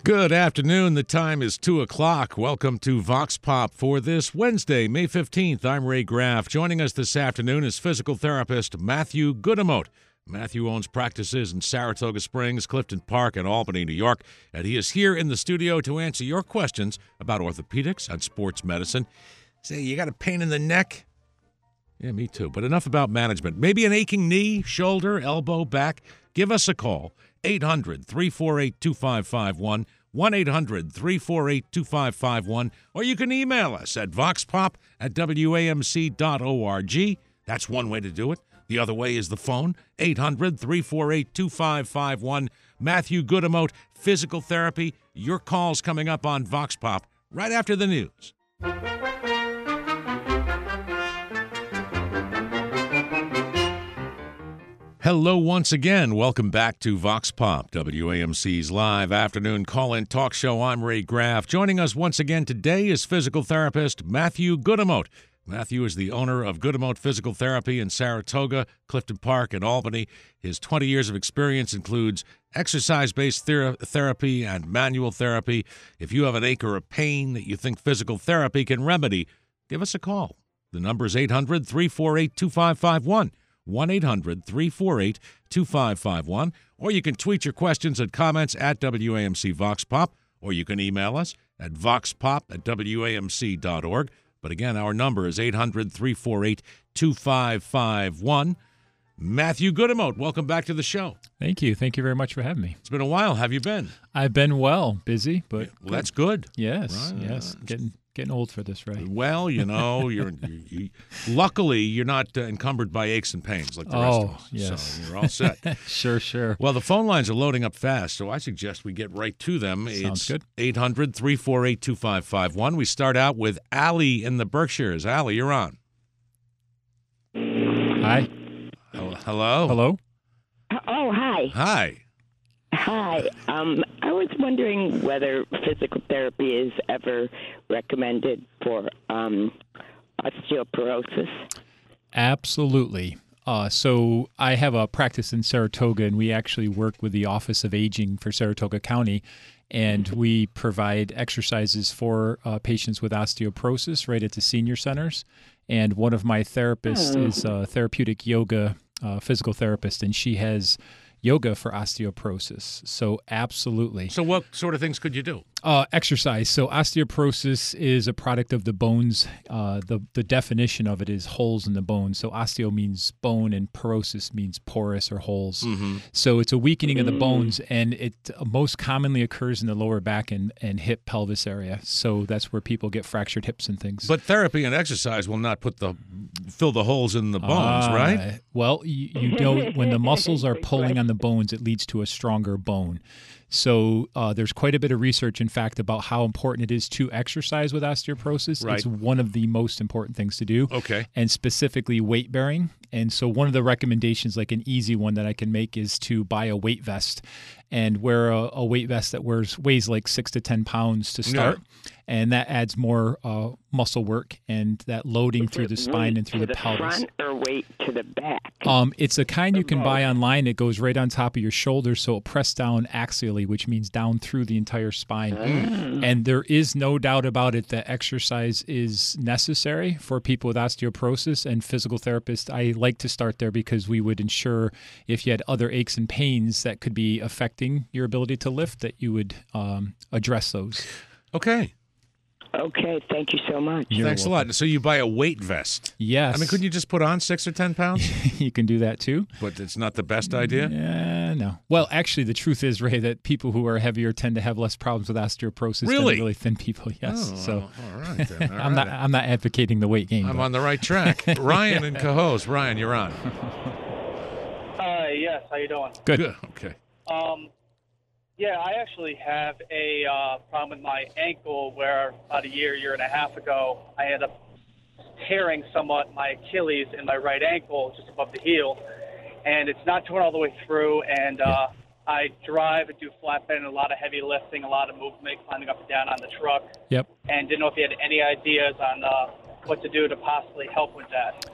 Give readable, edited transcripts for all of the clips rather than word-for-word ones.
Good afternoon. The time is 2 o'clock. Welcome to Vox Pop for this Wednesday, May 15th. I'm Ray Graff. Joining us this afternoon is physical therapist Matthew Goodamote. Matthew owns practices in Saratoga Springs, Clifton Park, and Albany, New York, and he is here in the studio to answer your questions about orthopedics and sports medicine. Say, you got a pain in the neck? Yeah, me too. But enough about management. Maybe an aching knee, shoulder, elbow, back? Give us a call. 800-348-2551, 1-800-348-2551, or you can email us at voxpop@wamc.org. That's one way to do it. The other way is the phone, 800-348-2551. Matthew Goodamote, physical therapy. Your call's coming up on Vox Pop right after the news. Hello once again. Welcome back to Vox Pop, WAMC's live afternoon call-in talk show. I'm Ray Graff. Joining us once again today is physical therapist Matthew Goodamote. Matthew is the owner of Goodamote Physical Therapy in Saratoga, Clifton Park, and Albany. His 20 years of experience includes exercise-based therapy and manual therapy. If you have an ache or a pain that you think physical therapy can remedy, give us a call. The number is 800-348-2551. 1-800-348-2551, or you can tweet your questions and comments at WAMC Vox Pop, or you can email us at voxpop@wamc.org. But again, our number is 800-348-2551. Matthew Goodamote, welcome back to the show. Thank you. Thank you very much for having me. It's been a while. How have you been? I've been well, busy, but well, that's good. Yes, Right. yes. Getting old for this, right? Well, you know, luckily you're not encumbered by aches and pains like the rest of us. Yes. So you're all set. Sure. Well, the phone lines are loading up fast, so I suggest we get right to them. Sounds good. 800-348-2551. We start out with Allie in the Berkshires. Allie, you're on. Hi. Hello? Hello? Oh, hi. Hi. Hi. I was wondering whether physical therapy is ever recommended for osteoporosis. Absolutely. So I have a practice in Saratoga, and we actually work with the Office of Aging for Saratoga County, and we provide exercises for patients with osteoporosis right at the senior centers. And one of my therapists is a therapeutic yoga physical therapist, and she has yoga for osteoporosis. So absolutely. So what sort of things could you do? Exercise. So osteoporosis is a product of the bones. The definition of it is holes in the bone. So osteo means bone and porosis means porous or holes. Mm-hmm. So it's a weakening of the bones, and it most commonly occurs in the lower back and hip pelvis area. So that's where people get fractured hips and things. But therapy and exercise will not fill the holes in the bones, right? Well, you know, when the muscles are pulling on the bones, it leads to a stronger bone. So there's quite a bit of research, in fact, about how important it is to exercise with osteoporosis. Right. It's one of the most important things to do. Okay. And specifically weight bearing. And so one of the recommendations, like an easy one that I can make, is to buy a weight vest and wear a weight vest that weighs like 6 to 10 pounds to start. Yeah. And that adds more muscle work and that loading through the spine and through the pelvis. Front or weight to the back? It's a kind you can buy online. It goes right on top of your shoulder, so it presses down axially, which means down through the entire spine. And there is no doubt about it that exercise is necessary for people with osteoporosis, and physical therapists, I like to start there because we would ensure if you had other aches and pains that could be affecting your ability to lift, that you would address those. Okay. Okay, thank you so much. Thanks a lot. So you buy a weight vest? Yes. I mean, couldn't you just put on 6 or 10 pounds? You can do that too. But it's not the best idea? No. Well, actually, the truth is, Ray, that people who are heavier tend to have less problems with osteoporosis than really thin people. Yes. Oh, all right then. I'm not advocating the weight gain. I'm on the right track. Ryan in Cohoes. Ryan, you're on. Yes. How you doing? Good. Okay. Yeah, I actually have a problem with my ankle where about a year and a half ago, I ended up tearing somewhat my Achilles in my right ankle just above the heel. And it's not torn all the way through. And I drive and do flatbed and a lot of heavy lifting, a lot of movement, climbing up and down on the truck. Yep. And didn't know if you had any ideas on what to do to possibly help with that.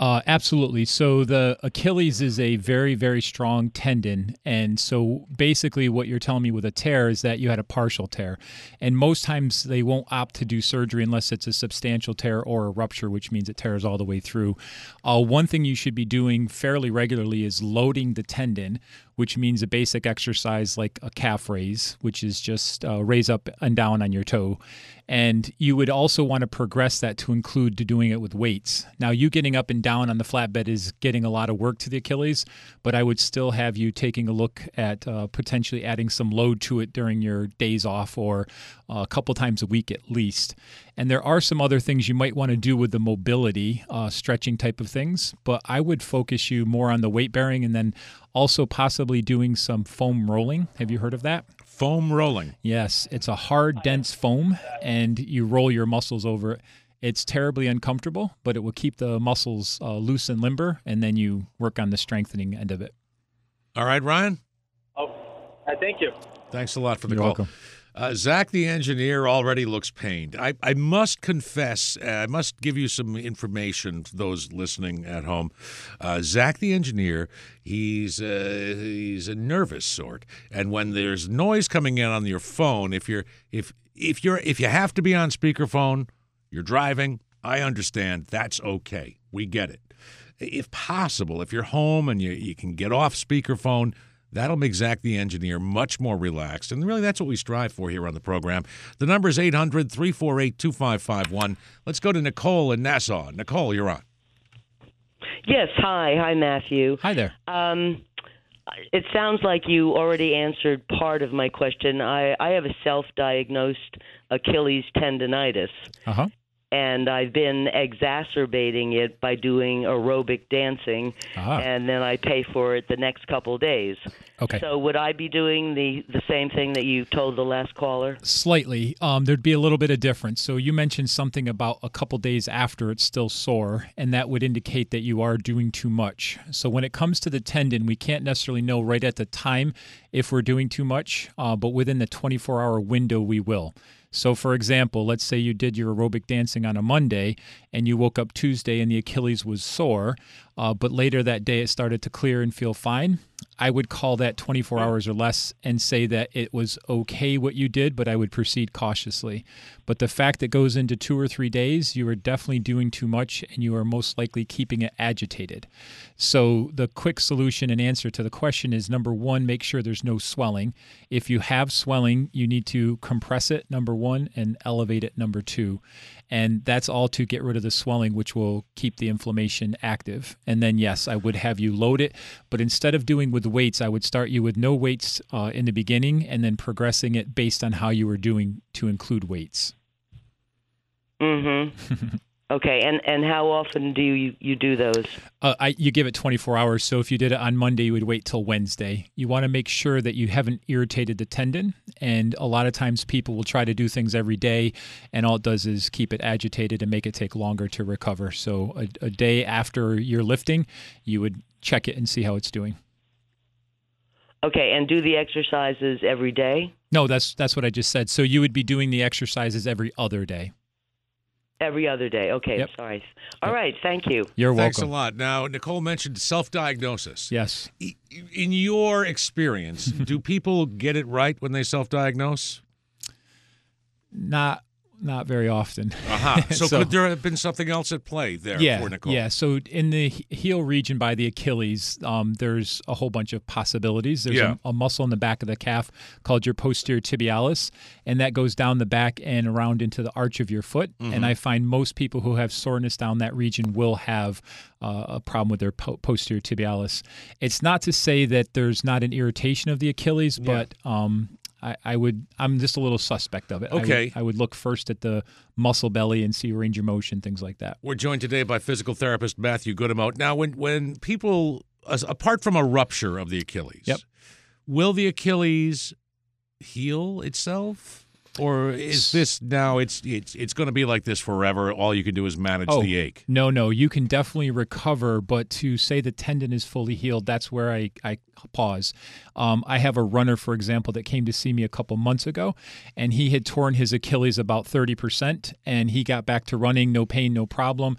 Absolutely. So the Achilles is a very, very strong tendon. And so basically what you're telling me with a tear is that you had a partial tear. And most times they won't opt to do surgery unless it's a substantial tear or a rupture, which means it tears all the way through. One thing you should be doing fairly regularly is loading the tendon, which means a basic exercise like a calf raise, which is just raise up and down on your toe. And you would also want to progress that to include doing it with weights. Now, you getting up and down on the flatbed is getting a lot of work to the Achilles, but I would still have you taking a look at potentially adding some load to it during your days off or a couple times a week at least. And there are some other things you might want to do with the mobility, stretching type of things, but I would focus you more on the weight bearing and then also possibly doing some foam rolling. Have you heard of that? Foam rolling. Yes, it's a hard, dense foam, and you roll your muscles over it. It's terribly uncomfortable, but it will keep the muscles loose and limber, and then you work on the strengthening end of it. All right, Ryan? Oh, thank you. Thanks a lot for the You're call. welcome. Zach, the engineer, already looks pained. I must confess, I must give you some information to those listening at home. Zach, the engineer, he's a nervous sort, and when there's noise coming in on your phone, if you have to be on speakerphone, you're driving, I understand. That's okay. We get it. If possible, if you're home and you can get off speakerphone, that'll make Zach the engineer much more relaxed. And really, that's what we strive for here on the program. The number is 800-348-2551. Let's go to Nicole in Nassau. Nicole, you're on. Yes, hi. Hi, Matthew. Hi there. It sounds like you already answered part of my question. I have a self-diagnosed Achilles tendonitis. Uh-huh. And I've been exacerbating it by doing aerobic dancing, and then I pay for it the next couple of days. Okay. So would I be doing the same thing that you told the last caller? Slightly. There'd be a little bit of difference. So you mentioned something about a couple days after it's still sore, and that would indicate that you are doing too much. So when it comes to the tendon, we can't necessarily know right at the time if we're doing too much, but within the 24-hour window, we will. So, for example, let's say you did your aerobic dancing on a Monday and you woke up Tuesday and the Achilles was sore, but later that day it started to clear and feel fine. I would call that 24 hours or less and say that it was okay what you did, but I would proceed cautiously. But the fact that goes into 2 or 3 days, you are definitely doing too much and you are most likely keeping it agitated. So the quick solution and answer to the question is, number one, make sure there's no swelling. If you have swelling, you need to compress it, number one, and elevate it, number two. And that's all to get rid of the swelling, which will keep the inflammation active. And then, yes, I would have you load it. But instead of doing with weights, I would start you with no weights in the beginning and then progressing it based on how you were doing to include weights. Mm-hmm. Okay, and how often do you do those? You give it 24 hours. So if you did it on Monday, you would wait till Wednesday. You want to make sure that you haven't irritated the tendon. And a lot of times people will try to do things every day, and all it does is keep it agitated and make it take longer to recover. So a day after you're lifting, you would check it and see how it's doing. Okay, and do the exercises every day? No, that's what I just said. So you would be doing the exercises every other day. Every other day. Okay, Yep. Sorry. All right, thank you. You're Thanks welcome. a lot. Now, Nicole mentioned self-diagnosis. Yes. In your experience, do people get it right when they self-diagnose? Not very often. So could there have been something else at play there for Nicole? Yeah. So in the heel region by the Achilles, there's a whole bunch of possibilities. There's a muscle in the back of the calf called your posterior tibialis, and that goes down the back and around into the arch of your foot. Mm-hmm. And I find most people who have soreness down that region will have a problem with their posterior tibialis. It's not to say that there's not an irritation of the Achilles, but I'm just a little suspect of it. Okay. I would look first at the muscle belly and see range of motion, things like that. We're joined today by physical therapist Matthew Goodemout. Now, when people, apart from a rupture of the Achilles, will the Achilles heal itself? Or is this now it's going to be like this forever? All you can do is manage the ache. No. You can definitely recover, but to say the tendon is fully healed, that's where I pause. I have a runner, for example, that came to see me a couple months ago, and he had torn his Achilles about 30%, and he got back to running, no pain, no problem.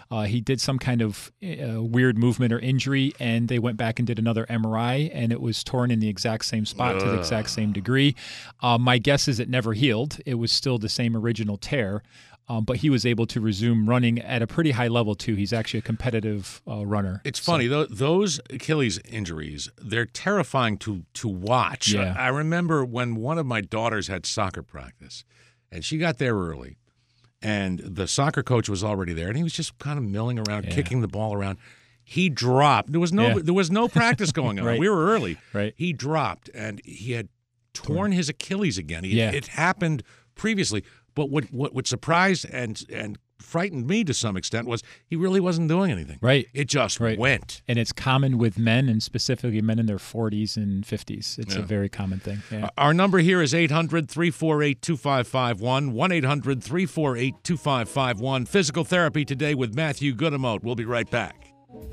He did some kind of weird movement or injury, and they went back and did another MRI, and it was torn in the exact same spot to the exact same degree. My guess is it never healed. It was still the same original tear. But he was able to resume running at a pretty high level, too. He's actually a competitive runner. It's funny, those Achilles injuries, they're terrifying to watch. Yeah. I remember when one of my daughters had soccer practice, and she got there early, and the soccer coach was already there, and he was just kind of milling around, kicking the ball around. He dropped. There was no practice going on. Right. We were early. Right. He dropped, and he had torn his Achilles again. It happened previously. But what surprised and frightened me to some extent was he really wasn't doing anything. Right. It just went. And it's common with men, and specifically men in their 40s and 50s. It's a very common thing. Yeah. Our number here is 800-348-2551, 1-800-348-2551. Physical Therapy today with Matthew Goodemote. We'll be right back.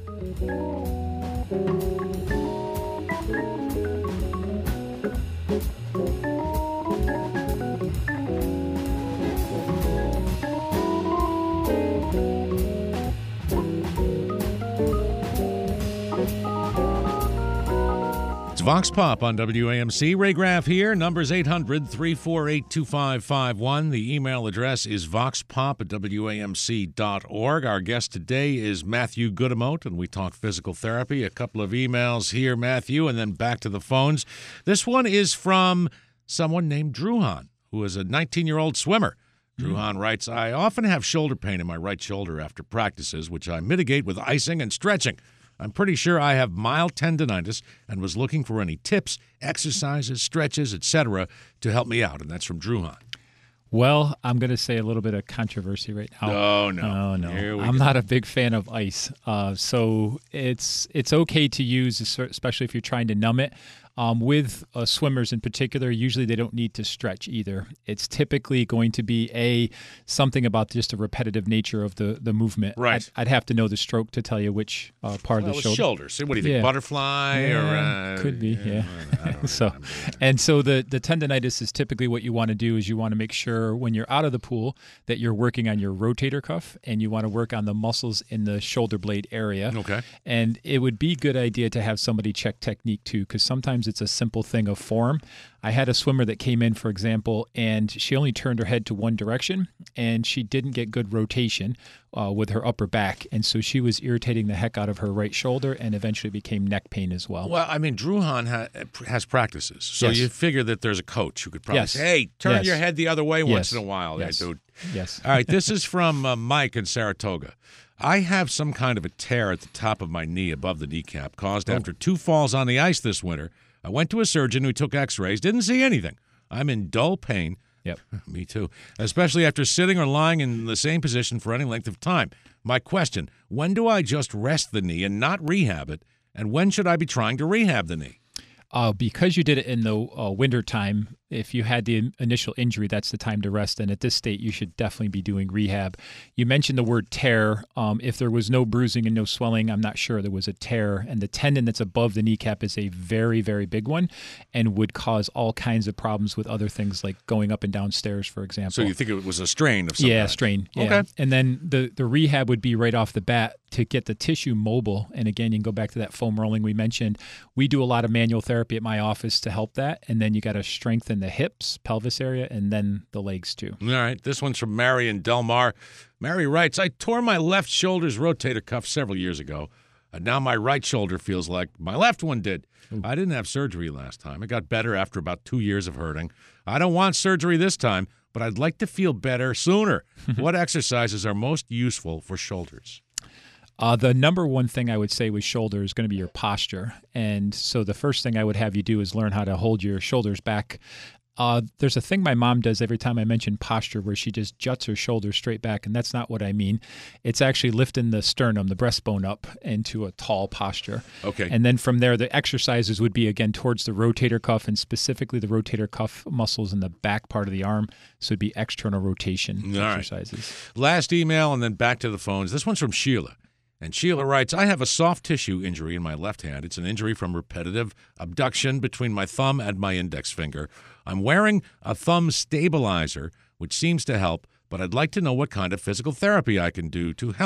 Vox Pop on WAMC. Ray Graff here. Number's 800-348-2551. The email address is voxpop@wamc.org. Our guest today is Matthew Goodemote, and we talk physical therapy. A couple of emails here, Matthew, and then back to the phones. This one is from someone named Druhan, who is a 19-year-old swimmer. Druhan writes, I often have shoulder pain in my right shoulder after practices, which I mitigate with icing and stretching. I'm pretty sure I have mild tendonitis and was looking for any tips, exercises, stretches, etc. to help me out. And that's from Druhan. Well, I'm going to say a little bit of controversy right now. Oh, no. Oh, no. I'm not a big fan of ice. So it's okay to use, especially if you're trying to numb it. With swimmers in particular, usually they don't need to stretch either. It's typically going to be something about just the repetitive nature of the movement. Right. I'd have to know the stroke to tell you which part of the shoulder. Shoulder. So what do you think? Butterfly or could be, I don't know. So the tendonitis is typically what you want to do is you want to make sure when you're out of the pool that you're working on your rotator cuff, and you want to work on the muscles in the shoulder blade area. Okay. And it would be a good idea to have somebody check technique too, because sometimes it's a simple thing of form. I had a swimmer that came in, for example, and she only turned her head to one direction, and she didn't get good rotation with her upper back, and so she was irritating the heck out of her right shoulder, and eventually became neck pain as well. Well, I mean, Druhan has practices, so you figure that there's a coach who could probably say, hey, turn your head the other way once in a while. Yes. Dude. Yes. All right, this is from Mike in Saratoga. I have some kind of a tear at the top of my knee above the kneecap caused after 2 falls on the ice this winter. I went to a surgeon who took x-rays, didn't see anything. I'm in dull pain. Yep. Me too. Especially after sitting or lying in the same position for any length of time. My question, when do I just rest the knee and not rehab it? And when should I be trying to rehab the knee? Because you did it in the winter time, if you had the initial injury, that's the time to rest. And at this state, you should definitely be doing rehab. You mentioned the word tear. If there was no bruising and no swelling, I'm not sure there was a tear. And the tendon that's above the kneecap is a very, very big one and would cause all kinds of problems with other things like going up and down stairs, for example. So you think it was a strain of some kind? Strain. Yeah. Okay. And then the rehab would be right off the bat to get the tissue mobile. And again, you can go back to that foam rolling we mentioned. We do a lot of manual therapy at my office to help that. And then you got to strengthen the hips, pelvis area, and then the legs too. All right. This one's from Mary in Del Mar. Mary writes, I tore my left shoulder's rotator cuff several years ago. And now my right shoulder feels like my left one did. Ooh. I didn't have surgery last time. It got better after about 2 years of hurting. I don't want surgery this time, but I'd like to feel better sooner. What exercises are most useful for shoulders? The number one thing I would say with shoulder is going to be your posture. And so the first thing I would have you do is learn how to hold your shoulders back. There's a thing my mom does every time I mention posture where she just juts her shoulders straight back, and that's not what I mean. It's actually lifting the sternum, the breastbone up into a tall posture. Okay. And then from there, the exercises would be, again, towards the rotator cuff and specifically the rotator cuff muscles in the back part of the arm. So it'd be external rotation exercises. Right. Last email and then back to the phones. This one's from Sheila. And Sheila writes, I have a soft tissue injury in my left hand. It's an injury from repetitive abduction between my thumb and my index finger. I'm wearing a thumb stabilizer, which seems to help, but I'd like to know what kind of physical therapy I can do to help.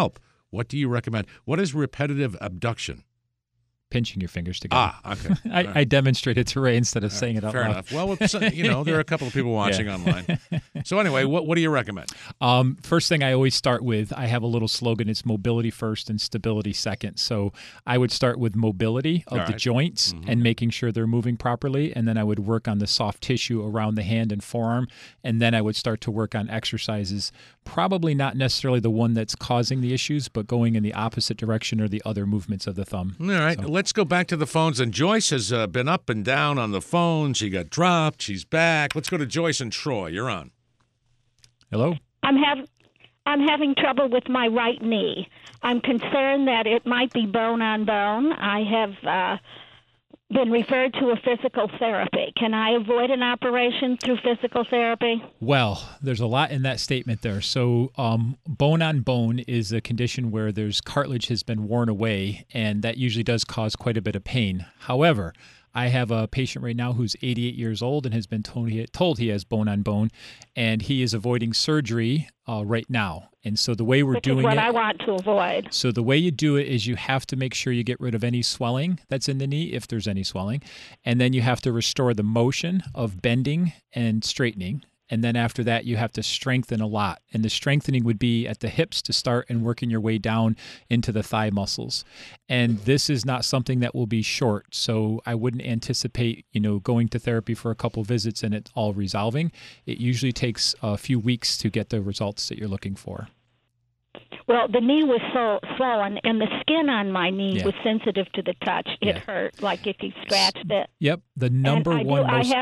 What do you recommend? What is repetitive abduction? Pinching your fingers together. Okay. I demonstrated to Ray instead of saying it out Fair loud. enough. Well, there are a couple of people watching online. So anyway, what do you recommend? First thing I always start with, I have a little slogan. It's mobility first and stability second. So I would start with mobility of the joints and making sure they're moving properly. And then I would work on the soft tissue around the hand and forearm. And then I would start to work on exercises, probably not necessarily the one that's causing the issues, but going in the opposite direction or the other movements of the thumb. All right. So. Let's go back to the phones. And Joyce has been up and down on the phone. She got dropped. She's back. Let's go to Joyce and Troy. You're on. Hello? I'm having trouble with my right knee. I'm concerned that it might be bone on bone. I have been referred to a physical therapy. Can I avoid an operation through physical therapy? Well, there's a lot in that statement there. So bone on bone is a condition where there's cartilage has been worn away, and that usually does cause quite a bit of pain. However, I have a patient right now who's 88 years old and has been told he has bone on bone, and he is avoiding surgery right now. And so the way we're Which doing is what it, I want to avoid. So the way you do it is you have to make sure you get rid of any swelling that's in the knee, if there's any swelling, and then you have to restore the motion of bending and straightening. And then after that, you have to strengthen a lot. And the strengthening would be at the hips to start and working your way down into the thigh muscles. And this is not something that will be short. So I wouldn't anticipate, going to therapy for a couple visits and it all resolving. It usually takes a few weeks to get the results that you're looking for. Well, the knee was so swollen, and the skin on my knee was sensitive to the touch. It hurt, like if you scratched it. Yep. The number one most...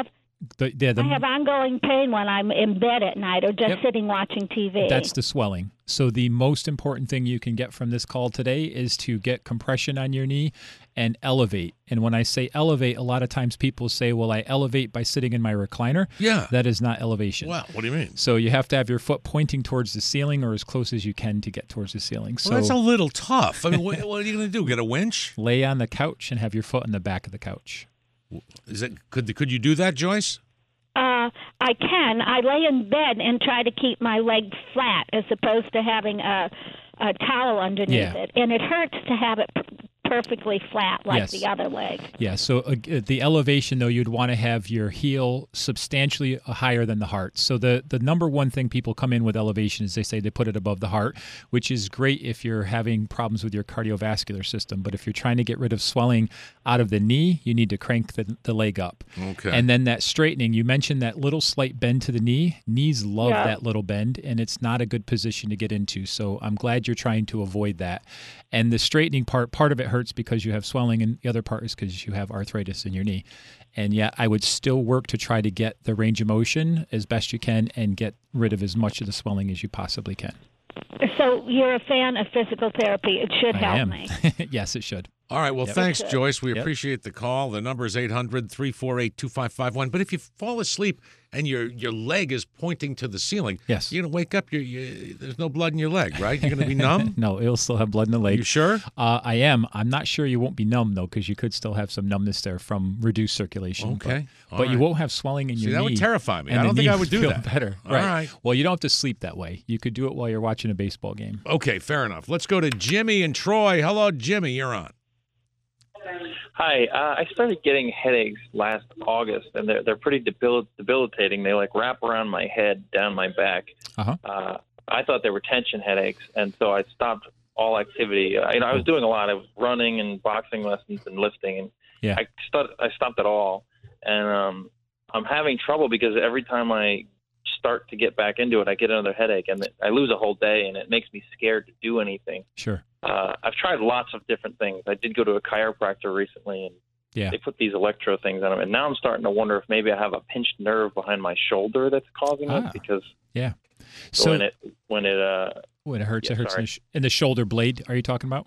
I have ongoing pain when I'm in bed at night or just sitting watching TV. That's the swelling. So the most important thing you can get from this call today is to get compression on your knee and elevate. And when I say elevate, a lot of times people say, well, I elevate by sitting in my recliner. Yeah. That is not elevation. Well, what do you mean? So you have to have your foot pointing towards the ceiling or as close as you can to get towards the ceiling. So that's a little tough. I mean, what are you going to do? Get a winch? Lay on the couch and have your foot on the back of the couch. Could you do that, Joyce? I can. I lay in bed and try to keep my leg flat as opposed to having a towel underneath it. And it hurts to have it perfectly flat like the other leg. Yeah, so the elevation, though, you'd want to have your heel substantially higher than the heart. So the number one thing people come in with elevation is they say they put it above the heart, which is great if you're having problems with your cardiovascular system. But if you're trying to get rid of swelling out of the knee, you need to crank the leg up. Okay. And then that straightening, you mentioned that little slight bend to the knee. Knees love that little bend, and it's not a good position to get into. So I'm glad you're trying to avoid that. And the straightening part of it hurts because you have swelling, and the other part is because you have arthritis in your knee. And yet I would still work to try to get the range of motion as best you can and get rid of as much of the swelling as you possibly can. So you're a fan of physical therapy. It should help me. Yes, it should. All right. Well, thanks, Joyce. We appreciate the call. The number is 800-348-2551. But if you fall asleep and your leg is pointing to the ceiling, you're going to wake up. There's no blood in your leg, right? You're going to be numb? No, it'll still have blood in the leg. You sure? I am. I'm not sure you won't be numb, though, because you could still have some numbness there from reduced circulation. Okay. But you won't have swelling in your knee. That would terrify me. I don't think I would do feel that. Better. All right. Well, you don't have to sleep that way. You could do it while you're watching a baseball game. Okay, fair enough. Let's go to Jimmy and Troy. Hello, Jimmy. You're on. Hi. I started getting headaches last August, and they're pretty debilitating. They wrap around my head, down my back. I thought they were tension headaches, and so I stopped all activity. I was doing a lot. I was running and boxing lessons and lifting, and I stopped it all. And I'm having trouble because every time I start to get back into it, I get another headache, and I lose a whole day, and it makes me scared to do anything. Sure. I've tried lots of different things. I did go to a chiropractor recently, and they put these electro things on them. And now I'm starting to wonder if maybe I have a pinched nerve behind my shoulder that's causing it, because so when it hurts, it hurts in the shoulder blade. Are you talking about?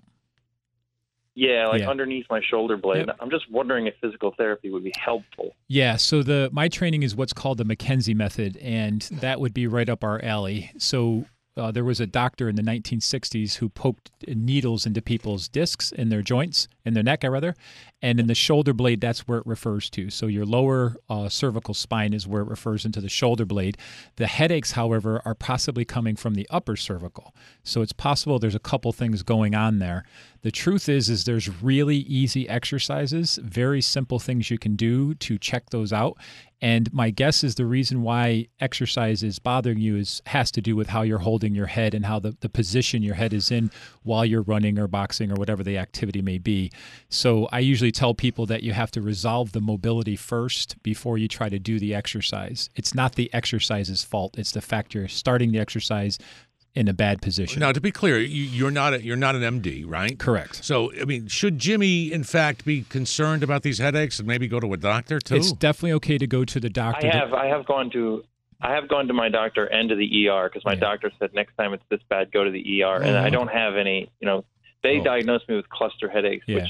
Yeah, underneath my shoulder blade. Yep. I'm just wondering if physical therapy would be helpful. Yeah, so my training is what's called the McKenzie method, and that would be right up our alley. So there was a doctor in the 1960s who poked needles into people's discs in their joints, in their neck, and in the shoulder blade, that's where it refers to. So your lower cervical spine is where it refers into the shoulder blade. The headaches, however, are possibly coming from the upper cervical. So it's possible there's a couple things going on there. The truth is there's really easy exercises, very simple things you can do to check those out. And my guess is the reason why exercise is bothering you has to do with how you're holding your head and how the position your head is in while you're running or boxing or whatever the activity may be. So I usually tell people that you have to resolve the mobility first before you try to do the exercise. It's not the exercise's fault. It's the fact you're starting the exercise in a bad position. Now, to be clear, you're not an MD, right? Correct. So, I mean, should Jimmy, in fact, be concerned about these headaches and maybe go to a doctor too? It's definitely okay to go to the doctor. I have gone to my doctor and to the ER because my doctor said next time it's this bad, go to the ER. And I don't have any. They diagnosed me with cluster headaches, which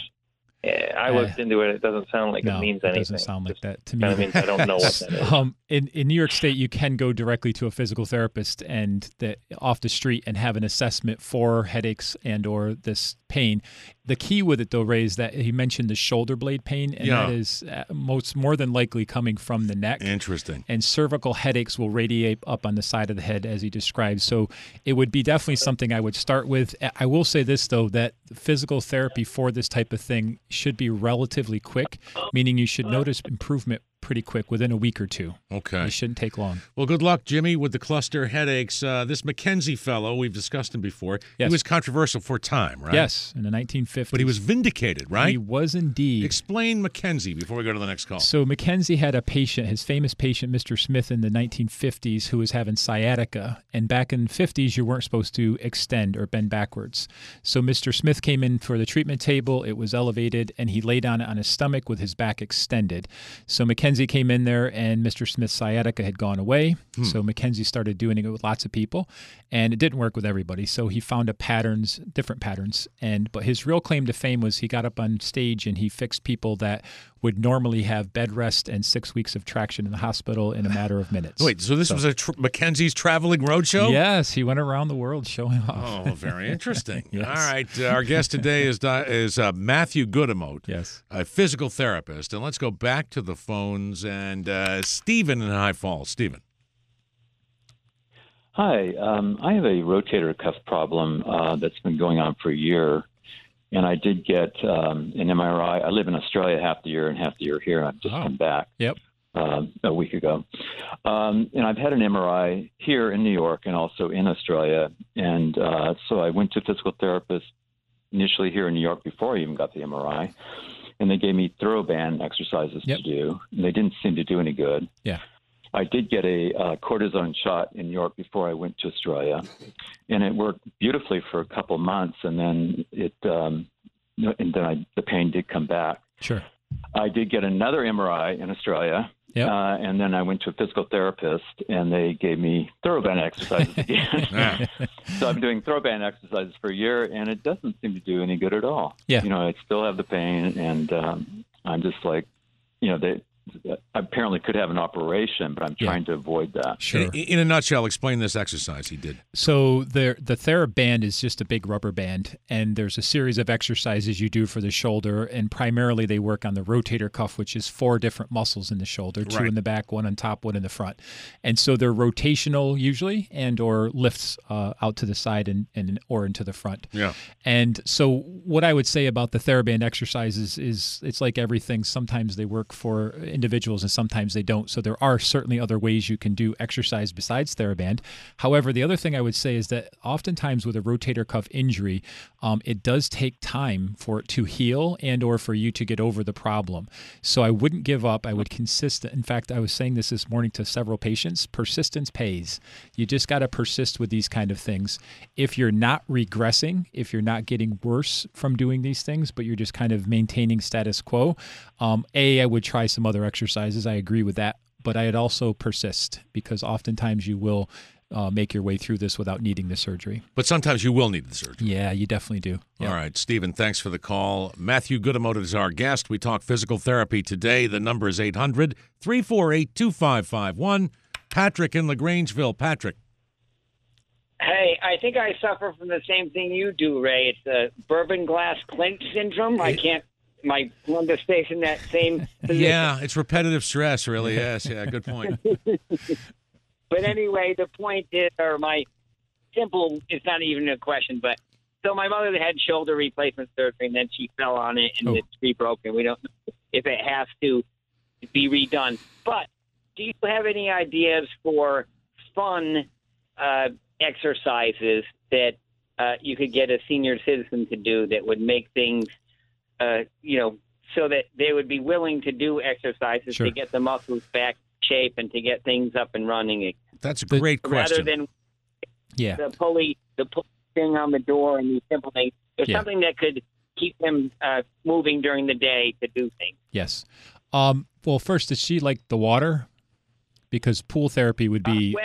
I looked into it. It doesn't sound like it means anything. It doesn't sound like that to me. Kind of means I don't know what that is. In New York State, you can go directly to a physical therapist and off the street and have an assessment for headaches and or this pain. The key with it, though, Ray, is that he mentioned the shoulder blade pain, and that is more than likely coming from the neck. Interesting. And cervical headaches will radiate up on the side of the head, as he described. So it would be definitely something I would start with. I will say this, though, that physical therapy for this type of thing should be relatively quick, meaning you should notice improvement pretty quick, within a week or two. Okay. It shouldn't take long. Well, good luck, Jimmy, with the cluster headaches. This McKenzie fellow, we've discussed him before. Yes. He was controversial for a time, right? Yes, in the 1950s. But he was vindicated, right? He was indeed. Explain McKenzie before we go to the next call. So McKenzie had a patient, his famous patient, Mr. Smith, in the 1950s, who was having sciatica. And back in the 50s, you weren't supposed to extend or bend backwards. So Mr. Smith came in for the treatment table. It was elevated, and he lay down on his stomach with his back extended. So McKenzie came in there, and Mr. Smith's sciatica had gone away. So McKenzie started doing it with lots of people, and it didn't work with everybody. So he found different patterns. But his real claim to fame was he got up on stage and he fixed people that would normally have bed rest and 6 weeks of traction in the hospital in a matter of minutes. Wait, so this was McKenzie's traveling roadshow? Yes, he went around the world showing off. Oh, very interesting. Yes. All right, our guest today is Matthew Gudamote, yes, a physical therapist. And let's go back to the phones and Stephen in High Falls. Stephen. Hi, I have a rotator cuff problem that's been going on for a year. And I did get an MRI. I live in Australia half the year and half the year here. I've just come back a week ago. And I've had an MRI here in New York and also in Australia. And so I went to a physical therapist initially here in New York before I even got the MRI. And they gave me ThoroBand exercises to do. And they didn't seem to do any good. Yeah. I did get a cortisone shot in New York before I went to Australia, and it worked beautifully for a couple months, and then the pain did come back. Sure. I did get another MRI in Australia, and then I went to a physical therapist, and they gave me ThoroBand exercises again. So I've been doing ThoroBand exercises for a year, and it doesn't seem to do any good at all. Yeah. I still have the pain, and I'm just like, I apparently could have an operation, but I'm trying to avoid that. Sure. In a nutshell, explain this exercise he did. So the TheraBand is just a big rubber band, and there's a series of exercises you do for the shoulder, and primarily they work on the rotator cuff, which is 4 different muscles in the shoulder, 2 in the back, 1 on top, 1 in the front. And so they're rotational usually, and or lifts out to the side and or into the front. Yeah. And so what I would say about the TheraBand exercises is it's like everything. Sometimes they work for individuals and sometimes they don't. So there are certainly other ways you can do exercise besides TheraBand. However, the other thing I would say is that oftentimes with a rotator cuff injury, it does take time for it to heal and or for you to get over the problem. So I wouldn't give up. I would consist. In fact, I was saying this morning to several patients. Persistence pays. You just got to persist with these kind of things. If you're not regressing, if you're not getting worse from doing these things, but you're just kind of maintaining status quo, I would try some other exercises. I agree with that, but I'd also persist because oftentimes you will make your way through this without needing the surgery. But sometimes you will need the surgery. Yeah, you definitely do. Yep. All right, Stephen, thanks for the call. Matthew Gudamote is our guest. We talk physical therapy today. The number is 800-348-2551. Patrick in LaGrangeville. Patrick. Hey, I think I suffer from the same thing you do, Ray. It's the bourbon glass clinch syndrome. I can't my Columbus stay in that same position. Yeah, it's repetitive stress, really. Yes, yeah, good point. But anyway, the point is, or my simple, it's not even a question, but so my mother had shoulder replacement surgery, and then she fell on it, and it's re-broken. We don't know if it has to be redone. But do you have any ideas for fun exercises that you could get a senior citizen to do that would make things, so that they would be willing to do exercises to get the muscles back in shape and to get things up and running again? That's a great question. Rather than the pulley thing on the door and these simple things. There's something that could keep them moving during the day to do things. Yes. Well, first, does she like the water? Because pool therapy would be...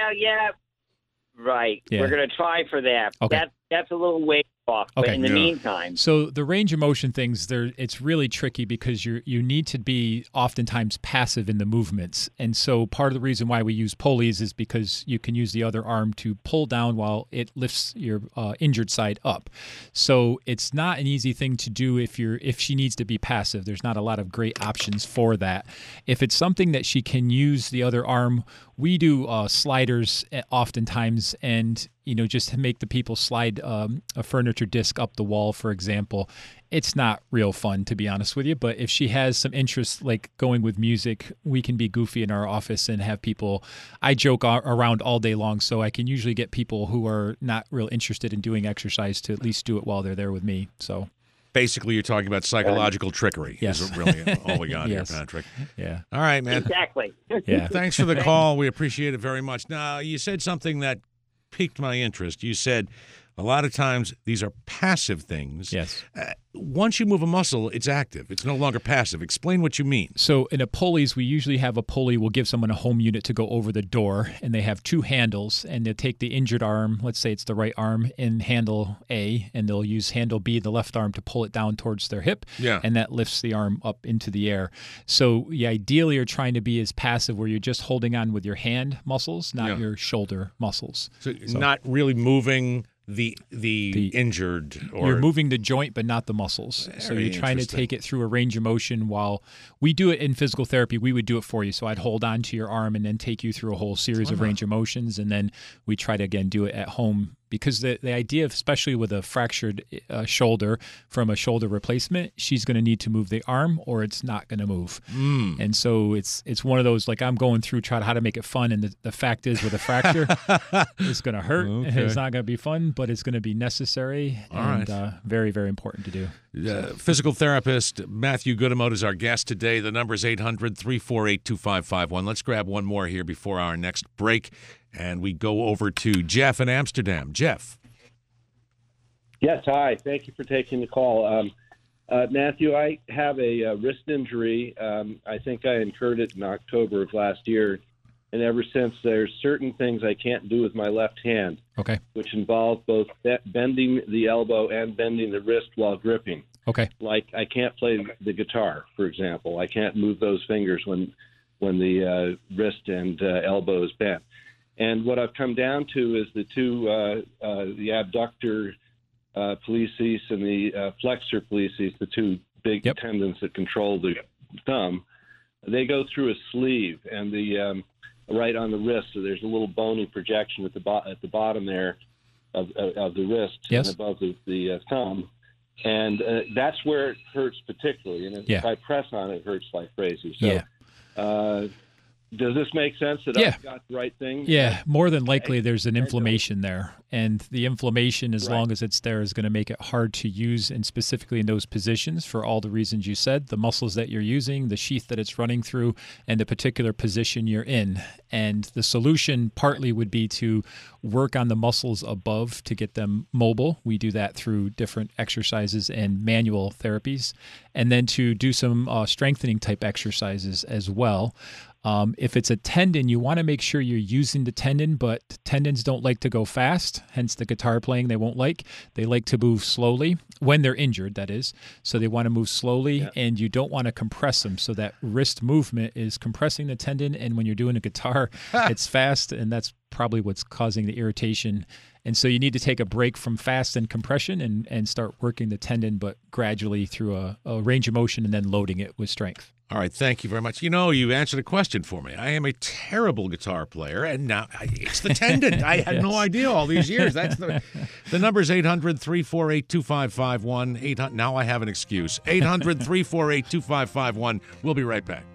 Right. Yeah. We're going to try for that. Okay. That's a little way off. But in the meantime... So the range of motion things, it's really tricky because you need to be oftentimes passive in the movements. And so part of the reason why we use pulleys is because you can use the other arm to pull down while it lifts your injured side up. So it's not an easy thing to do if she needs to be passive. There's not a lot of great options for that. If it's something that she can use the other arm, we do sliders oftentimes, and just to make the people slide a furniture disc up the wall, for example. It's not real fun, to be honest with you, but if she has some interest, like going with music, we can be goofy in our office and have people. I joke around all day long, so I can usually get people who are not real interested in doing exercise to at least do it while they're there with me. So basically, you're talking about psychological trickery. Yes. Is really all we got here, Patrick. Yeah. All right, man. Exactly. Yeah. Thanks for the call. We appreciate it very much. Now, you said something that piqued my interest. You said a lot of times these are passive things. Yes. Once you move a muscle, it's active. It's no longer passive. Explain what you mean. So in a pulleys, we usually have a pulley. We'll give someone a home unit to go over the door, and they have two handles, and they'll take the injured arm, let's say it's the right arm, in handle A, and they'll use handle B, the left arm, to pull it down towards their hip, and that lifts the arm up into the air. So you ideally are trying to be as passive where you're just holding on with your hand muscles, not your shoulder muscles. So not really moving the injured, or you're moving the joint but not the muscles. So you're trying to take it through a range of motion. While we do it in physical therapy, we would do it for you. So I'd hold on to your arm and then take you through a whole series of range of motions, and then we try to again do it at home. Because the idea of, especially with a fractured shoulder from a shoulder replacement, she's going to need to move the arm or it's not going to move. And so it's one of those, like, I'm going through how to make it fun. And the fact is, with a fracture, it's going to hurt. Okay. It's not going to be fun, but it's going to be necessary very, very important to do. Physical therapist Matthew Gudemote is our guest today. The number is 800-348-2551. Let's grab one more here before our next break. And we go over to Jeff in Amsterdam. Jeff. Yes, hi. Thank you for taking the call. Matthew, I have a wrist injury. I think I incurred it in October of last year. And ever since, there's certain things I can't do with my left hand, which involve both bending the elbow and bending the wrist while gripping. Like I can't play the guitar, for example. I can't move those fingers when the wrist and elbow is bent. And what I've come down to is the abductor pollicis and the flexor pollicis, the two big tendons that control the thumb. They go through a sleeve, and the right on the wrist. So there's a little bony projection at the bottom there of the wrist and above the thumb, and that's where it hurts particularly. And if I press on it, it hurts like crazy. So. Does this make sense that I've got the right thing? Yeah, more than likely there's an inflammation there. And the inflammation, as long as it's there, is going to make it hard to use, and specifically in those positions for all the reasons you said, the muscles that you're using, the sheath that it's running through, and the particular position you're in. And the solution partly would be to work on the muscles above to get them mobile. We do that through different exercises and manual therapies. And then to do some strengthening type exercises as well. If it's a tendon, you want to make sure you're using the tendon, but tendons don't like to go fast, hence the guitar playing they won't like. They like to move slowly. when they're injured, that is. So they want to move slowly, and you don't want to compress them. So that wrist movement is compressing the tendon, and when you're doing a guitar, it's fast, and that's probably what's causing the irritation. And so you need to take a break from fast and compression and start working the tendon, but gradually through a range of motion and then loading it with strength. All right, thank you very much. You know, you answered a question for me. I am a terrible guitar player, and now it's the tendon. I had no idea all these years. That's the number's 800-348-2551. Now I have an excuse. 800-348-2551. We'll be right back.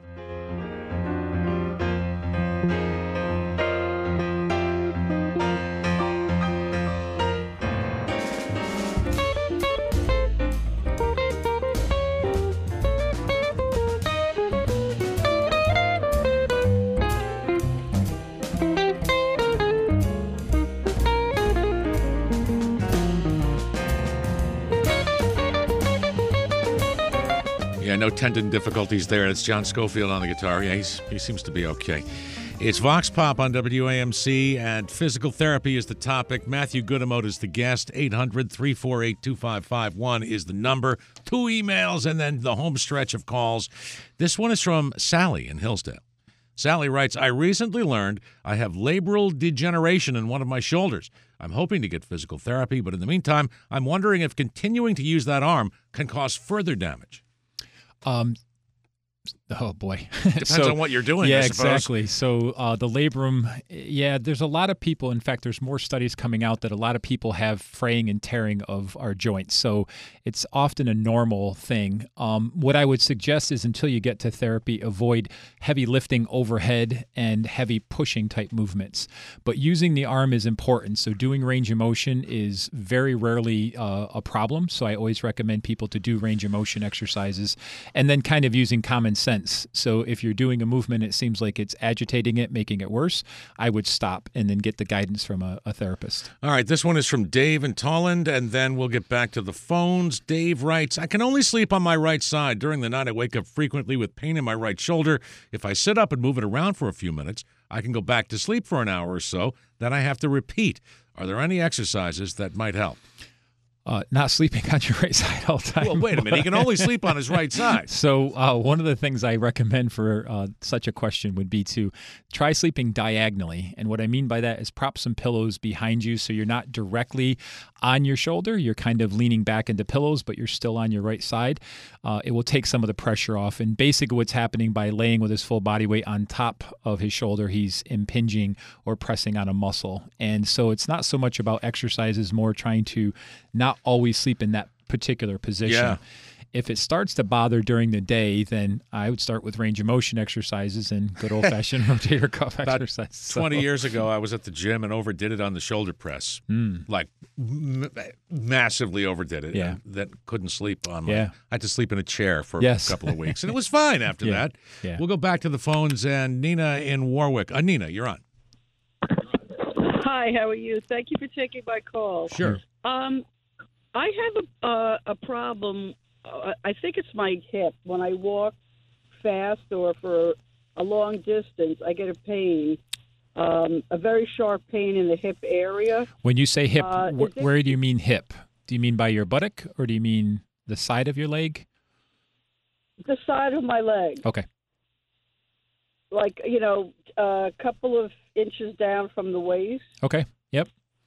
No tendon difficulties there. It's John Schofield on the guitar. Yeah, he seems to be okay. It's Vox Pop on WAMC, and physical therapy is the topic. Matthew Gudamote is the guest. 800-348-2551 is the number. 2 emails, and then the home stretch of calls. This one is from Sally in Hillsdale. Sally writes, I recently learned I have labral degeneration in one of my shoulders. I'm hoping to get physical therapy, but in the meantime, I'm wondering if continuing to use that arm can cause further damage. Oh, boy. Depends on what you're doing, yeah, I suppose. Exactly. So the labrum, there's a lot of people. In fact, there's more studies coming out that a lot of people have fraying and tearing of our joints. So it's often a normal thing. What I would suggest is until you get to therapy, avoid heavy lifting overhead and heavy pushing type movements. But using the arm is important. So doing range of motion is very rarely a problem. So I always recommend people to do range of motion exercises, and then kind of using common sense. So if you're doing a movement, it seems like it's agitating it, making it worse, I would stop and then get the guidance from a therapist. All right, this one is from Dave in Tolland, and then we'll get back to the phones. Dave writes, I can only sleep on my right side. During the night, I wake up frequently with pain in my right shoulder. If I sit up and move it around for a few minutes, I can go back to sleep for an hour or so. Then I have to repeat. Are there any exercises that might help? Not sleeping on your right side all the time. Well, wait a minute. He can only sleep on his right side. So one of the things I recommend for such a question would be to try sleeping diagonally. And what I mean by that is prop some pillows behind you so you're not directly on your shoulder. You're kind of leaning back into pillows, but you're still on your right side. It will take some of the pressure off. And basically what's happening by laying with his full body weight on top of his shoulder, he's impinging or pressing on a muscle. And so it's not so much about exercises, more trying to not always sleep in that particular position. Yeah. If it starts to bother during the day, then I would start with range of motion exercises and good old-fashioned rotator cuff exercises. 20 years ago, I was at the gym and overdid it on the shoulder press. Like massively overdid it. Yeah. That couldn't sleep on my... I had to sleep in a chair for a couple of weeks. And it was fine after that. Yeah. We'll go back to the phones, and Nina in Warwick. Nina, you're on. Hi, how are you? Thank you for taking my call. Sure. I have a problem. I think it's my hip. When I walk fast or for a long distance, I get a pain, a very sharp pain in the hip area. When you say hip, where do you mean hip? Do you mean by your buttock, or do you mean the side of your leg? The side of my leg. Okay. Like, a couple of inches down from the waist. Okay. Yep.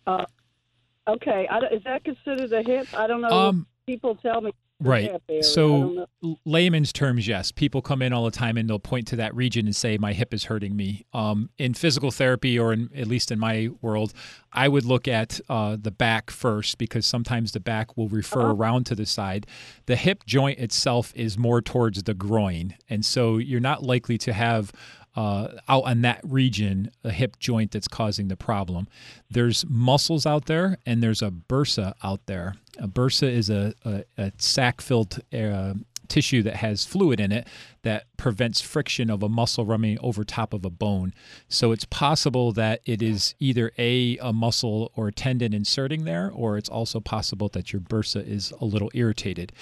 Okay. Is that considered a hip? I don't know. People tell me. Right. So layman's terms, yes. People come in all the time and they'll point to that region and say, my hip is hurting me. In physical therapy, or at least in my world, I would look at the back first, because sometimes the back will refer around to the side. The hip joint itself is more towards the groin. And so you're not likely to have out on that region, a hip joint that's causing the problem. There's muscles out there, and there's a bursa out there. A bursa is a sac-filled tissue that has fluid in it that prevents friction of a muscle running over top of a bone. So it's possible that it is either a muscle or a tendon inserting there, or it's also possible that your bursa is a little irritated.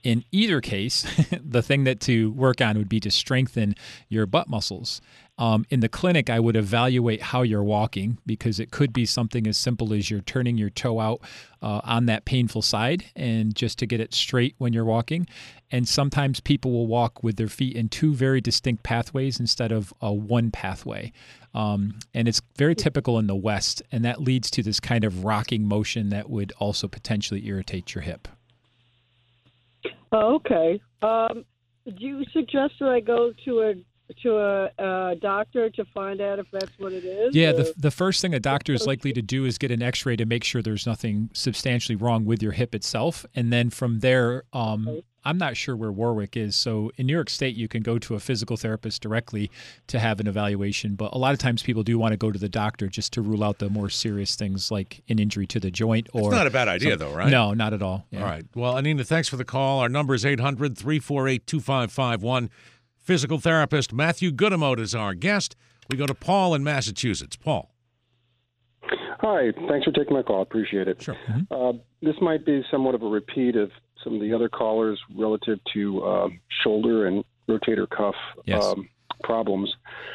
In either case, the thing that to work on would be to strengthen your butt muscles. In the clinic, I would evaluate how you're walking, because it could be something as simple as you're turning your toe out on that painful side, and just to get it straight when you're walking. And sometimes people will walk with their feet in two very distinct pathways instead of one pathway. And it's very typical in the West, and that leads to this kind of rocking motion that would also potentially irritate your hip. Oh, okay. Do you suggest that I go to a doctor to find out if that's what it is? Yeah, the first thing a doctor is likely to do is get an x-ray to make sure there's nothing substantially wrong with your hip itself. And then from there, I'm not sure where Warwick is. So in New York State, you can go to a physical therapist directly to have an evaluation. But a lot of times people do want to go to the doctor just to rule out the more serious things like an injury to the joint. Or it's not a bad idea, though, right? No, not at all. Yeah. All right. Well, Anina, thanks for the call. Our number is 800-348-2551. Physical therapist Matthew Goodemote is our guest. We go to Paul in Massachusetts. Paul. Hi. Thanks for taking my call. I appreciate it. Sure. This might be somewhat of a repeat of some of the other callers relative to shoulder and rotator cuff problems.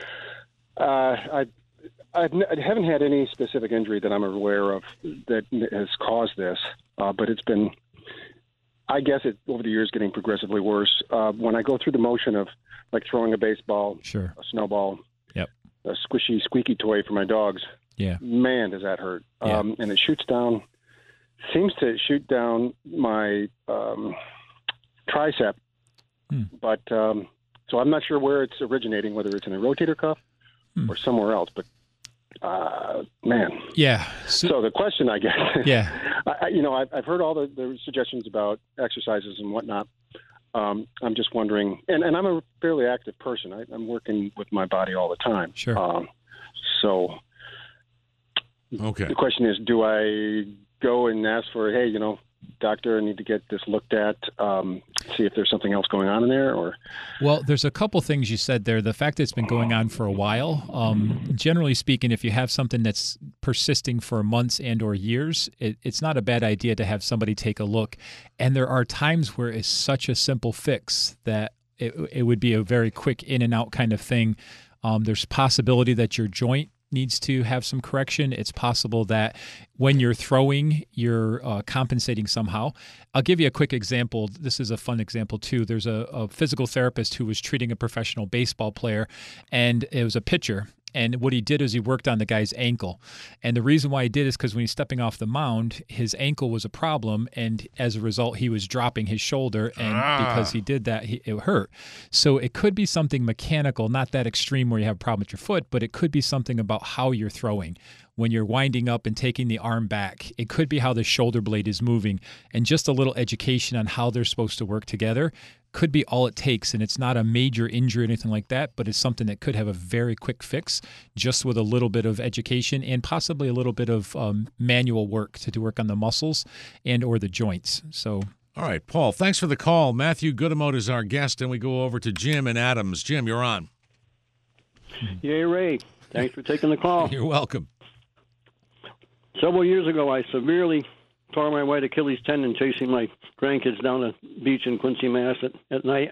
I haven't had any specific injury that I'm aware of that has caused this, but it's been, I guess, over the years getting progressively worse. When I go through the motion of like throwing a baseball, a snowball, a squishy, squeaky toy for my dogs, man, does that hurt. And it seems to shoot down my tricep, but so I'm not sure where it's originating, whether it's in a rotator cuff or somewhere else, but man. Yeah. So the question, I guess, I've heard all the suggestions about exercises and whatnot. I'm just wondering, and I'm a fairly active person. I'm working with my body all the time. Sure. So the question is, do I go and ask for, hey, doctor, I need to get this looked at, see if there's something else going on in there? Or Well, there's a couple things you said there. The fact that it's been going on for a while, generally speaking, if you have something that's persisting for months and or years, it's not a bad idea to have somebody take a look. And there are times where it's such a simple fix that it would be a very quick in and out kind of thing. There's possibility that your joint needs to have some correction. It's possible that when you're throwing, you're compensating somehow. I'll give you a quick example. This is a fun example, too. There's a physical therapist who was treating a professional baseball player, and it was a pitcher. And what he did is he worked on the guy's ankle. And the reason why he did is because when he's stepping off the mound, his ankle was a problem. And as a result, he was dropping his shoulder. And because he did that, it hurt. So it could be something mechanical, not that extreme where you have a problem with your foot, but it could be something about how you're throwing. When you're winding up and taking the arm back, it could be how the shoulder blade is moving. And just a little education on how they're supposed to work together could be all it takes. And it's not a major injury or anything like that, but it's something that could have a very quick fix just with a little bit of education and possibly a little bit of manual work to work on the muscles and or the joints. So, all right, Paul, thanks for the call. Matthew Goodemote is our guest, and we go over to Jim and Adams. Jim, you're on. Yay, Ray. Thanks for taking the call. You're welcome. Several years ago, I severely tore my right Achilles tendon chasing my grandkids down the beach in Quincy, Mass. at night.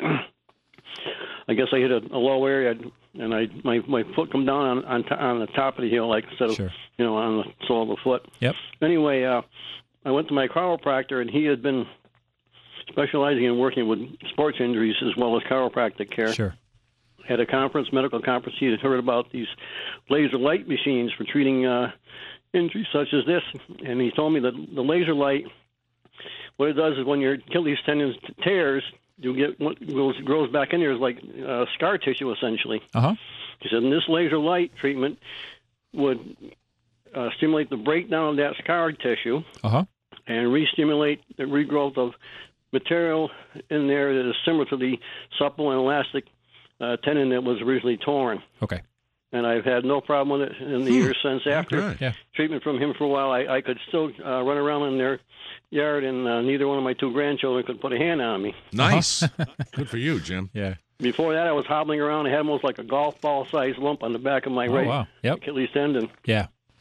I guess I hit a low area, and my foot come down on the top of the heel, like instead of on the sole of the foot. Yep. Anyway, I went to my chiropractor, and he had been specializing in working with sports injuries as well as chiropractic care. Sure. At a medical conference, he had heard about these laser light machines for treating injuries such as this, and he told me that the laser light, what it does is when your Achilles tendon tears, you get what grows back in there is like scar tissue essentially. He said, and this laser light treatment would stimulate the breakdown of that scar tissue and re-stimulate the regrowth of material in there that is similar to the supple and elastic tendon that was originally torn. Okay. And I've had no problem with it in the years since. After treatment from him for a while, I could still run around in their yard, and neither one of my two grandchildren could put a hand on me. Nice. Good for you, Jim. Yeah. Before that, I was hobbling around. I had almost like a golf ball-sized lump on the back of my right Achilles tendon. Yeah.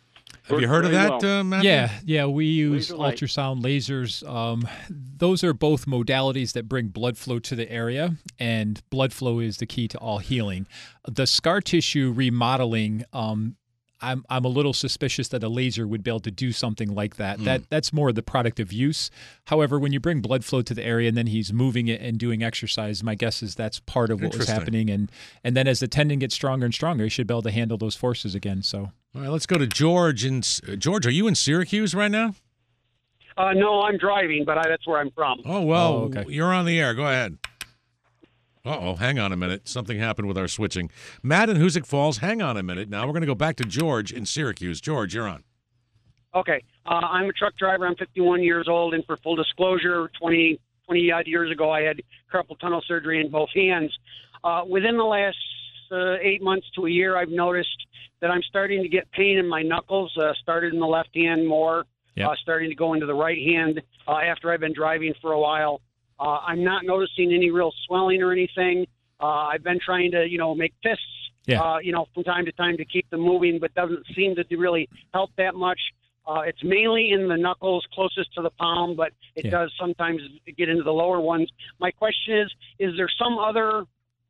Have you heard of that, Matthew? Yeah. We use Laser light. ultrasound lasers. Those are both modalities that bring blood flow to the area, and blood flow is the key to all healing. The scar tissue remodeling, I'm a little suspicious that a laser would be able to do something like that. That's more the product of use. However, when you bring blood flow to the area and then he's moving it and doing exercise, my guess is that's part of what was happening. And then as the tendon gets stronger and stronger, he should be able to handle those forces again. So, all right, let's go to George. George, are you in Syracuse right now? No, I'm driving, but that's where I'm from. Oh, well, okay. You're on the air. Go ahead. Uh-oh, hang on a minute. Something happened with our switching. Matt in Hoosick Falls, hang on a minute. Now we're going to go back to George in Syracuse. George, you're on. Okay. I'm a truck driver. I'm 51 years old, and for full disclosure, 20-odd years ago, I had carpal tunnel surgery in both hands. Within the last 8 months to a year, I've noticed that I'm starting to get pain in my knuckles, started in the left hand more, starting to go into the right hand after I've been driving for a while. I'm not noticing any real swelling or anything. I've been trying to, make fists, from time to time to keep them moving, but doesn't seem to really help that much. It's mainly in the knuckles closest to the palm, but it does sometimes get into the lower ones. My question is there some other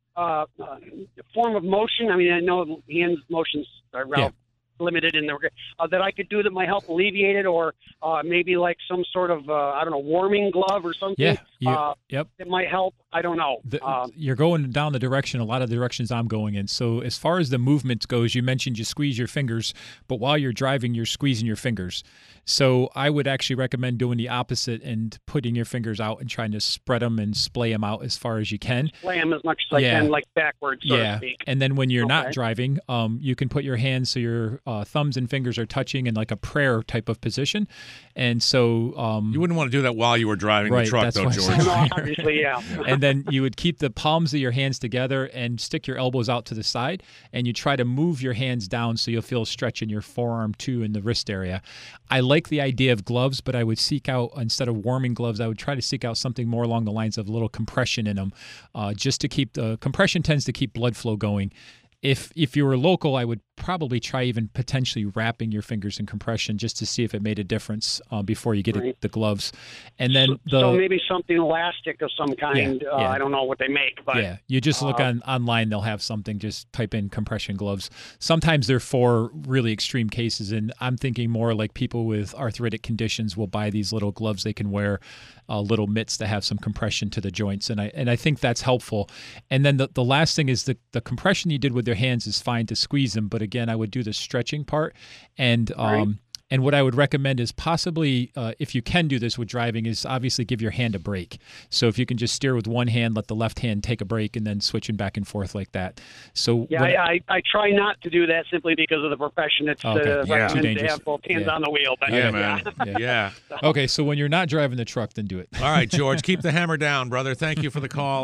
form of motion? I mean, I know hand motions are limited in the that I could do that might help alleviate it, or maybe like some sort of warming glove or something. That might help. I don't know. You're going down a lot of the directions I'm going in. So as far as the movement goes, you mentioned you squeeze your fingers, but while you're driving, you're squeezing your fingers. So I would actually recommend doing the opposite and putting your fingers out and trying to spread them and splay them out as far as you can. Splay them as much as I can, like backwards, so to speak. And then when you're not driving, you can put your hands so your thumbs and fingers are touching in like a prayer type of position. And so you wouldn't want to do that while you were driving the truck, though, George. No, obviously, yeah. And then you would keep the palms of your hands together and stick your elbows out to the side, and you try to move your hands down so you'll feel a stretch in your forearm too in the wrist area. I like the idea of gloves, but I would seek out, instead of warming gloves, I would try to seek out something more along the lines of a little compression in them, just to keep the compression tends to keep blood flow going. If you were local, I would probably try even potentially wrapping your fingers in compression just to see if it made a difference before you get the gloves. And then so maybe something elastic of some kind. I don't know what they make, but you just look online. They'll have something. Just type in compression gloves. Sometimes they're for really extreme cases, and I'm thinking more like people with arthritic conditions will buy these little gloves they can wear, little mitts that have some compression to the joints, and I think that's helpful. And then the last thing is the compression you did with your hands is fine to squeeze them, but again, I would do the stretching part, and and what I would recommend is possibly, if you can do this with driving, is obviously give your hand a break. So if you can just steer with one hand, let the left hand take a break, and then switching back and forth like that. So I try not to do that simply because of the profession. It's recommended to have both hands on the wheel. But man. Okay, so when you're not driving the truck, then do it. All right, George, keep the hammer down, brother. Thank you for the call.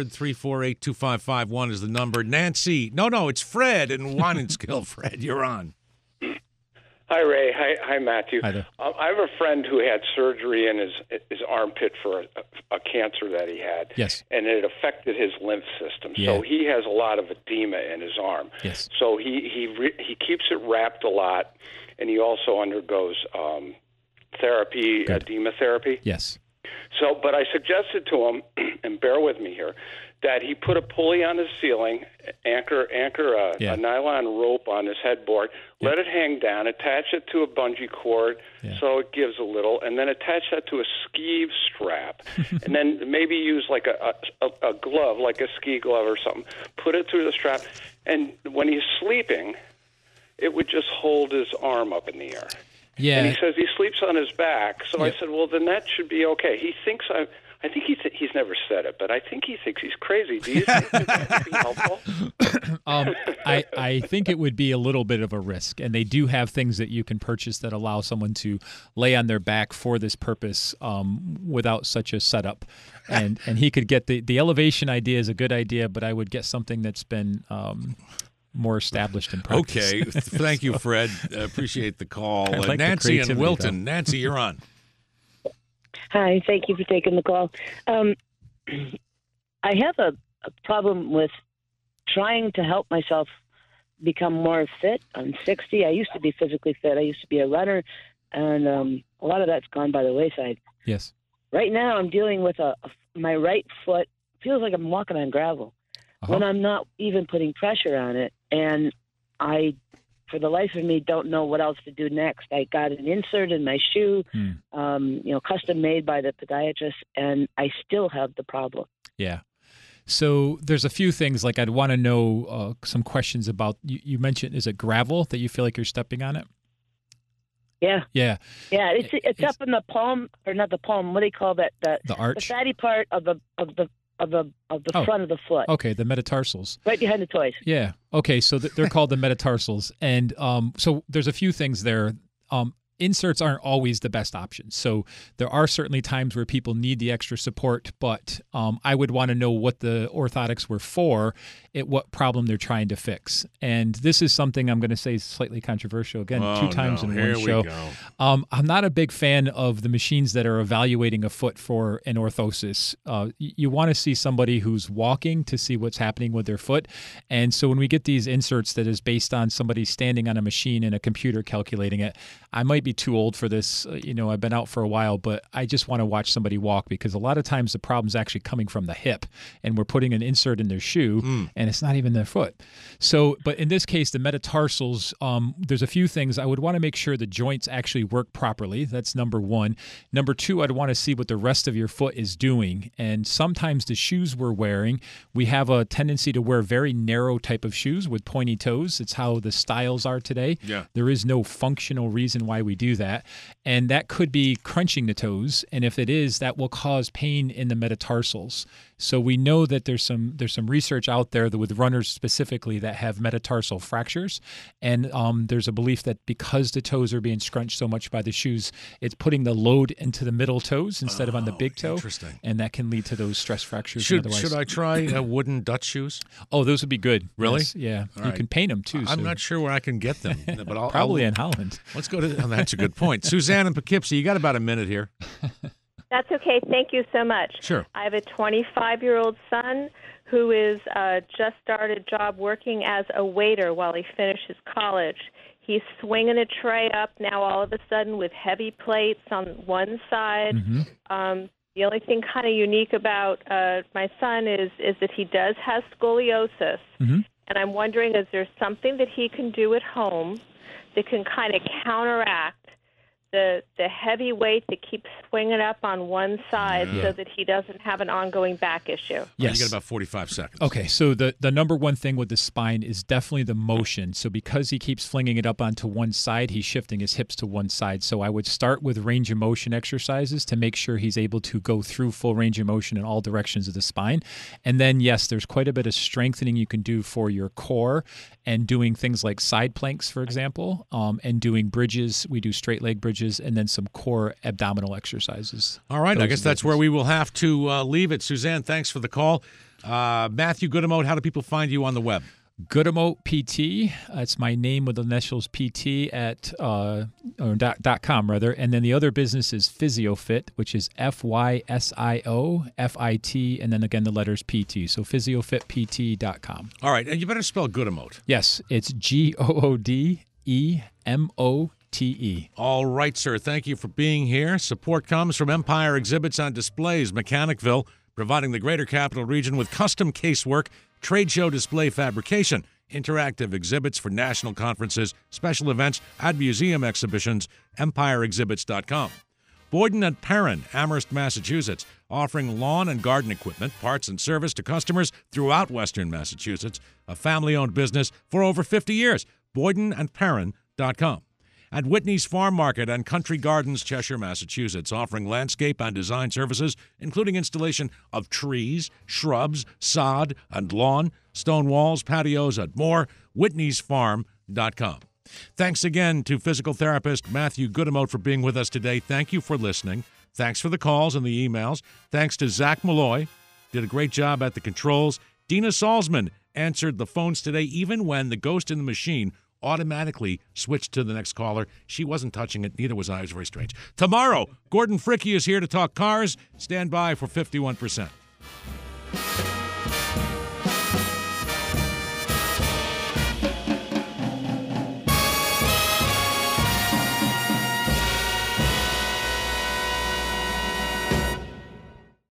800-348-2551 is the number. Nancy, no, it's Fred in Wanenskill. Fred, you're on. Hi, Ray. Hi, Matthew. Hi there. I have a friend who had surgery in his armpit for a cancer that he had. Yes. And it affected his lymph system. Yeah. So he has a lot of edema in his arm. Yes. So he keeps it wrapped a lot, and he also undergoes therapy, edema therapy. Yes. So, but I suggested to him, and bear with me here, that he put a pulley on his ceiling, anchor a nylon rope on his headboard, let it hang down, attach it to a bungee cord so it gives a little, and then attach that to a ski strap, and then maybe use like a glove, like a ski glove or something, put it through the strap, and when he's sleeping, it would just hold his arm up in the air. Yeah. And he says he sleeps on his back, so I said, well, then that should be okay. He thinks I think he's never said it, but I think he thinks he's crazy. Do you think that would be helpful? I think it would be a little bit of a risk, and they do have things that you can purchase that allow someone to lay on their back for this purpose without such a setup. And he could get the elevation idea is a good idea, but I would get something that's been more established in practice. Okay, thank you, Fred. Appreciate the call. Like Nancy and Wilton. Though. Nancy, you're on. Hi, thank you for taking the call. I have a problem with trying to help myself become more fit. I'm 60. I used to be physically fit. I used to be a runner, and a lot of that's gone by the wayside. Yes. Right now, I'm dealing with my right foot feels like I'm walking on gravel when I'm not even putting pressure on it, and I, for the life of me, don't know what else to do next. I got an insert in my shoe, custom made by the podiatrist, and I still have the problem. Yeah. So there's a few things, like I'd want to know some questions about, you mentioned, is it gravel that you feel like you're stepping on it? Yeah. Yeah. Yeah. It's up in the palm, or not the palm. What do you call that? The arch. The fatty part of the front of the foot. Okay, the metatarsals. Right behind the toes. Yeah. Okay, so they're called the metatarsals, and so there's a few things there. Inserts aren't always the best option. So there are certainly times where people need the extra support, but I would want to know what the orthotics were for, what problem they're trying to fix. And this is something I'm going to say is slightly controversial. Again, 2 times in one show. I'm not a big fan of the machines that are evaluating a foot for an orthosis. You want to see somebody who's walking to see what's happening with their foot. And so when we get these inserts that is based on somebody standing on a machine and a computer calculating it, I might be too old for this. I've been out for a while, but I just want to watch somebody walk, because a lot of times the problem's actually coming from the hip, and we're putting an insert in their shoe and it's not even their foot. So, but in this case, the metatarsals, there's a few things. I would want to make sure the joints actually work properly. That's number one. Number two, I'd want to see what the rest of your foot is doing. And sometimes the shoes we're wearing, we have a tendency to wear very narrow type of shoes with pointy toes. It's how the styles are today. Yeah. There is no functional reason why we do that. And that could be crunching the toes. And if it is, that will cause pain in the metatarsals. So we know that there's some research out there that with runners specifically that have metatarsal fractures. And there's a belief that because the toes are being scrunched so much by the shoes, it's putting the load into the middle toes instead of on the big toe. Interesting. And that can lead to those stress fractures. Should I try wooden Dutch shoes? Oh, those would be good. Really? Yes. Yeah. All you right. can paint them too. I'm not sure where I can get them, but I'll probably in Holland. Let's go to. That's a good point. Suzanne in Poughkeepsie, you got about a minute here. That's okay. Thank you so much. Sure. I have a 25-year-old son who is just started job working as a waiter while he finishes college. He's swinging a tray up now all of a sudden with heavy plates on one side. Mm-hmm. The only thing kind of unique about my son is that he does have scoliosis. Mm-hmm. And I'm wondering, is there something that he can do at home that can kind of counteract the heavy weight that keeps swinging up on one side so that he doesn't have an ongoing back issue? Yes. You got about 45 seconds. Okay, so the number one thing with the spine is definitely the motion. So because he keeps flinging it up onto one side, he's shifting his hips to one side. So I would start with range of motion exercises to make sure he's able to go through full range of motion in all directions of the spine. And then, yes, there's quite a bit of strengthening you can do for your core, and doing things like side planks, for example, and doing bridges. We do straight leg bridges, and then some core abdominal exercises. All right, I guess that's where we will have to leave it. Suzanne, thanks for the call. Matthew Gudemote, how do people find you on the web? Gudemote PT. It's my name with the initials PT at .com rather, and then the other business is PhysioFit, which is FYSIOFIT, and then again the letters PT. So PhysioFitPT.com. All right, and you better spell Gudemote. Yes, it's GOODEMOTE. All right, sir. Thank you for being here. Support comes from Empire Exhibits on Displays, Mechanicville, providing the greater capital region with custom casework, trade show display fabrication, interactive exhibits for national conferences, special events, and museum exhibitions. EmpireExhibits.com. Boyden and Perrin, Amherst, Massachusetts, offering lawn and garden equipment, parts, and service to customers throughout Western Massachusetts. A family-owned business for over 50 years. BoydenandPerrin.com. At Whitney's Farm Market and Country Gardens, Cheshire, Massachusetts, offering landscape and design services, including installation of trees, shrubs, sod, and lawn, stone walls, patios, and more. Whitney'sFarm.com. Thanks again to physical therapist Matthew Gudemote for being with us today. Thank you for listening. Thanks for the calls and the emails. Thanks to Zach Malloy. Did a great job at the controls. Dina Salzman answered the phones today, even when the ghost in the machine automatically switched to the next caller. She wasn't touching it. Neither was I. It was very strange. Tomorrow, Gordon Fricke is here to talk cars. Stand by for 51%.